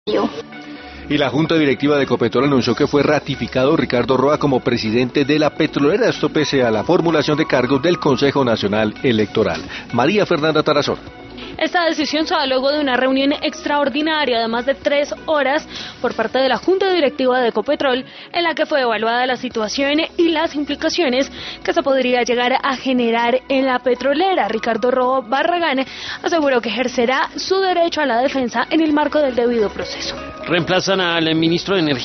Y la Junta Directiva de Ecopetrol anunció que fue ratificado Ricardo Roa como presidente de la petrolera, esto pese a la formulación de cargos del Consejo Nacional Electoral. María Fernanda Tarazona. Esta decisión se da luego de una reunión extraordinaria de más de 3 horas por parte de la Junta Directiva de Ecopetrol, en la que fue evaluada la situación y las implicaciones que se podría llegar a generar en la petrolera. Ricardo Roa Barragán aseguró que ejercerá su derecho a la defensa en el marco del debido proceso. Reemplazan al ministro de Energía